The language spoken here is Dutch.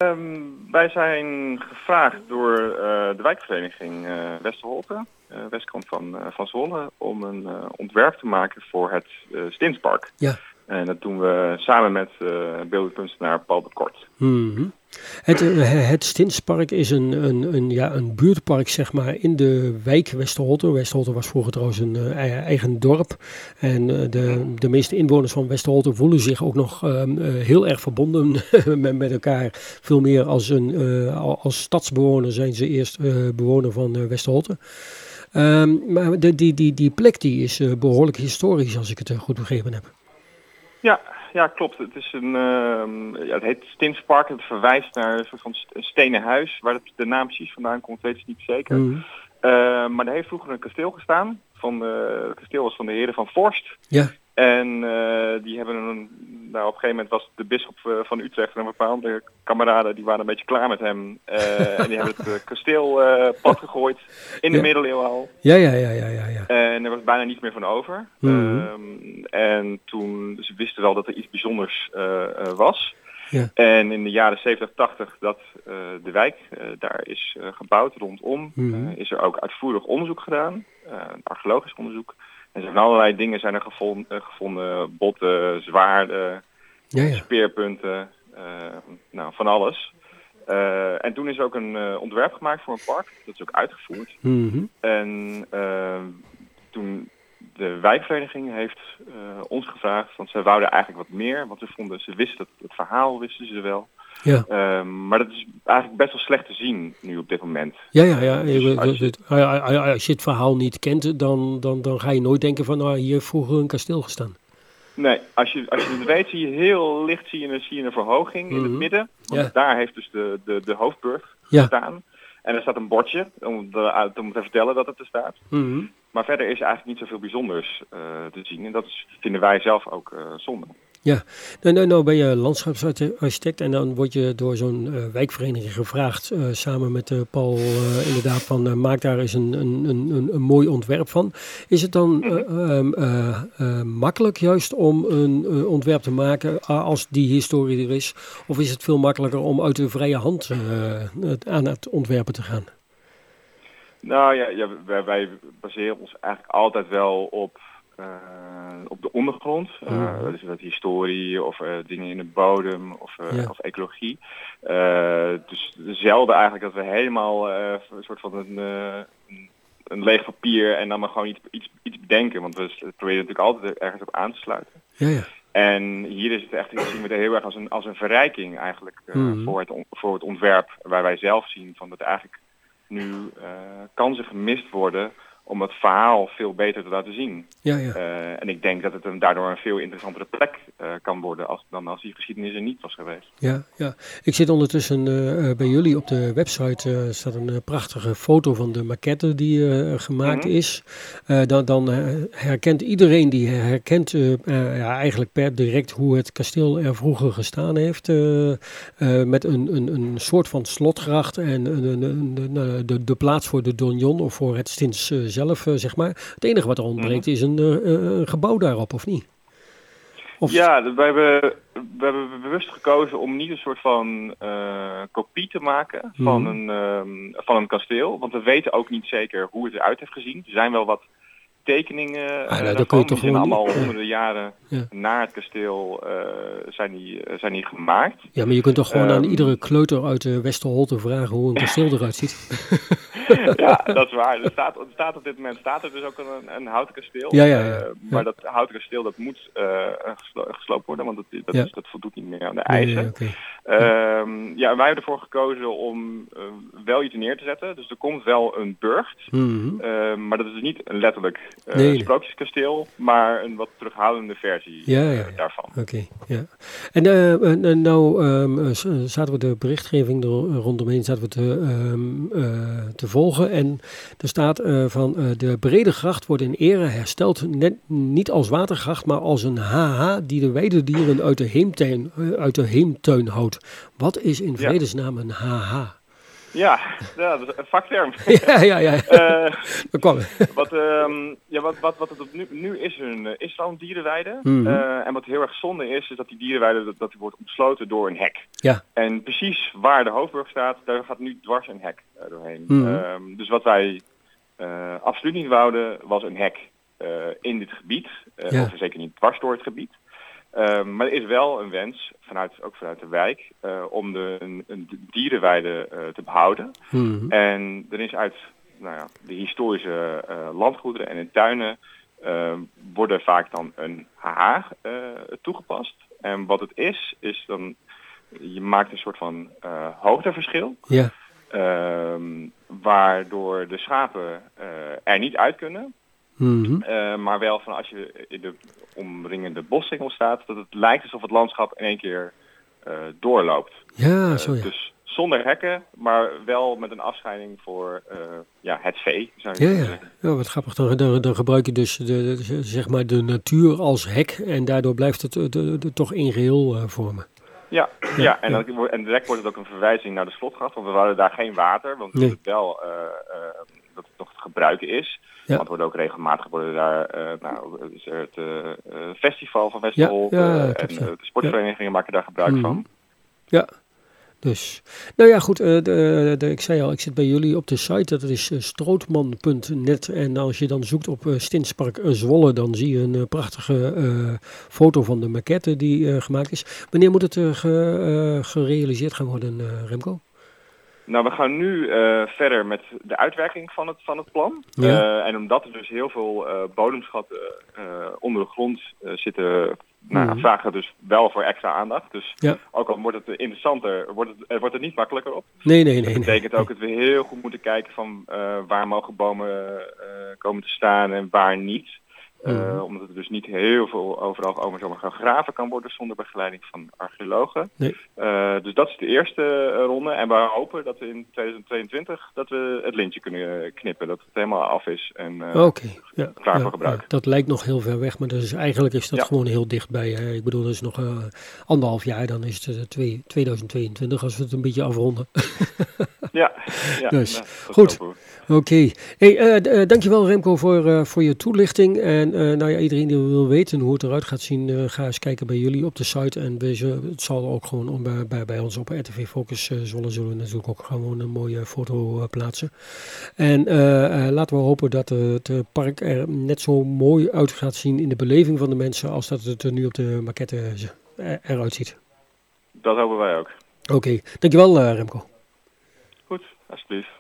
Wij zijn gevraagd door de wijkvereniging Westerholte, westkant van Zwolle, om een ontwerp te maken voor het Stinspark. Ja. En dat doen we samen met beeldend kunstenaar Paul de Kort. Mm-hmm. Het Stinspark is een buurtpark, zeg maar, in de wijk Westerholte. Westerholte was vroeger trouwens een eigen dorp. En de meeste inwoners van Westerholte voelen zich ook nog heel erg verbonden met elkaar. Veel meer als stadsbewoner zijn ze eerst bewoner van Westerholte. Maar die plek die is behoorlijk historisch, als ik het goed begrepen heb. Ja, klopt. Het is het heet Stinspark. Het verwijst naar een soort van stenen huis. Waar de naam precies vandaan komt, weet ik niet zeker. Mm. Maar er heeft vroeger een kasteel gestaan. Het kasteel was van de heren van Forst. Ja. En die hebben op een gegeven moment was de bisschop van Utrecht en een bepaalde kameraden, die waren een beetje klaar met hem. En die hebben het kasteel plat gegooid in de middeleeuwen al. Ja. En er was bijna niets meer van over. Mm-hmm. En toen, ze wisten wel dat er iets bijzonders was. Ja. En in de jaren 70, 80 dat de wijk daar is gebouwd rondom, Mm-hmm. is er ook uitvoerig onderzoek gedaan, archeologisch onderzoek. En er zijn allerlei dingen zijn er gevonden, botten, zwaarden, speerpunten, van alles. En toen is er ook een ontwerp gemaakt voor een park, dat is ook uitgevoerd. Mm-hmm. En toen de wijkvereniging heeft ons gevraagd, want zij wouden eigenlijk wat meer, want ze wisten het verhaal, wisten ze wel. Ja. Maar dat is eigenlijk best wel slecht te zien nu op dit moment. Ja. Dus als je het verhaal niet kent, dan ga je nooit denken van, hier heeft vroeger een kasteel gestaan. Nee, als je het weet, zie je heel licht zie je een verhoging in het midden. Want daar heeft dus de hoofdburg gestaan. En er staat een bordje om te vertellen dat het er staat. Mm-hmm. Maar verder is er eigenlijk niet zoveel bijzonders te zien. En dat vinden wij zelf ook zonde. Ja, nou ben je landschapsarchitect en dan word je door zo'n wijkvereniging gevraagd, samen met Paul, inderdaad, van maak daar eens een mooi ontwerp van. Is het dan makkelijk juist om een ontwerp te maken als die historie er is? Of is het veel makkelijker om uit de vrije hand aan het ontwerpen te gaan? Nou ja, wij baseren ons eigenlijk altijd wel op de ondergrond, dus wat historie of dingen in de bodem of ecologie. Dus zelden eigenlijk dat we helemaal een soort van een leeg papier en dan maar gewoon iets bedenken, want we proberen natuurlijk altijd ergens op aan te sluiten. Ja. En hier is het echt, zien we het heel erg als een verrijking eigenlijk voor het ontwerp, waar wij zelf zien van dat eigenlijk nu kansen gemist worden om het verhaal veel beter te laten zien. Ja. En ik denk dat het daardoor een veel interessantere plek kan worden dan als die geschiedenis er niet was geweest. Ja. Ik zit ondertussen bij jullie op de website. Staat een prachtige foto van de maquette die gemaakt is. Dan herkent iedereen eigenlijk per direct hoe het kasteel er vroeger gestaan heeft. Met een soort van slotgracht en de plaats voor de donjon of voor het Stins zelf, zeg maar. Het enige wat er ontbreekt is een gebouw daarop, of niet? Ja, we hebben bewust gekozen om niet een soort van kopie te maken van een kasteel. Want we weten ook niet zeker hoe het eruit heeft gezien. Er zijn wel wat tekeningen die zijn allemaal honderden jaren na het kasteel zijn die gemaakt. Ja, maar je kunt toch gewoon aan iedere kleuter uit de Westerholte vragen hoe een kasteel eruit ziet? Ja, dat is waar. Er staat op dit moment dus ook een houten kasteel. Maar dat houten kasteel dat moet gesloopt worden, want dat voldoet niet meer aan de eisen. Wij hebben ervoor gekozen om wel iets neer te zetten. Dus er komt wel een burcht. Maar dat is dus niet een letterlijk sprookjeskasteel, maar een wat terughoudende versie daarvan. Oké. En nou zaten we de berichtgeving rondomheen te volgen. En er staat van de brede gracht wordt in ere hersteld, net niet als watergracht, maar als een HH die de weidedieren uit de heemtuin houdt. Wat is in vredesnaam een HH? Ja, dat is een vakterm. ja. Dat kwam. Wat het nu is, is wel een dierenweide. En wat heel erg zonde is dat die dierenweide dat die wordt omsloten door een hek. Ja. En precies waar de Hoofdburg staat, daar gaat nu dwars een hek doorheen. Dus wat wij absoluut niet wouden, was een hek in dit gebied. Of zeker niet dwars door het gebied. Maar er is wel een wens, ook vanuit de wijk, om een dierenweide te behouden. En er is uit de historische landgoederen en in tuinen worden vaak dan een haag toegepast. En wat het is dan, je maakt een soort van hoogteverschil. Ja. Waardoor de schapen er niet uit kunnen. Maar wel van als je in de omringende bossingel staat, dat het lijkt alsof het landschap in één keer doorloopt. Ja, zo ja. Dus zonder hekken, maar wel met een afscheiding voor het vee, zou je zeggen. Ja, wat grappig. Dan gebruik je dus de natuur als hek en daardoor blijft het toch één geheel vormen. Ja, en direct wordt het ook een verwijzing naar de slotgracht, want we hadden daar geen water, want het wel dat het nog te gebruiken is. Ja. Want er wordt ook regelmatig het festival van Westerhol en de sportverenigingen maken daar gebruik van. Ja. Dus, nou ja, goed, ik zei al, ik zit bij jullie op de site, dat is strootman.net en als je dan zoekt op Stinspark Zwolle, dan zie je een prachtige foto van de maquette die gemaakt is. Wanneer moet het gerealiseerd gaan worden, Remco? Nou, we gaan nu verder met de uitwerking van het plan. Ja. En omdat er dus heel veel bodemschatten onder de grond zitten, vragen we dus wel voor extra aandacht. Dus ook al wordt het interessanter, wordt het niet makkelijker op. Nee. Dat betekent ook dat we heel goed moeten kijken van waar mogen bomen komen te staan en waar niet. Omdat er dus niet heel veel overal over zomaar gegraven kan worden zonder begeleiding van archeologen. Nee. Dus dat is de eerste ronde. En we hopen dat we in 2022 dat we het lintje kunnen knippen. Dat het helemaal af is en klaar voor gebruik. Dat lijkt nog heel ver weg, maar dus eigenlijk is dat gewoon heel dichtbij. Ik bedoel, dat is nog 1,5 jaar, dan is het 2022 als we het een beetje afronden. Dus, goed. Oké. Hey, dankjewel Remco voor je toelichting. En iedereen die wil weten hoe het eruit gaat zien, ga eens kijken bij jullie op de site. En het zal ook gewoon bij ons op RTV Focus Zwolle zullen we natuurlijk ook gewoon een mooie foto plaatsen. En laten we hopen dat het park er net zo mooi uit gaat zien in de beleving van de mensen als dat het er nu op de maquette eruit ziet. Dat hopen wij ook. Oké. Dankjewel Remco. Goed, alsjeblieft.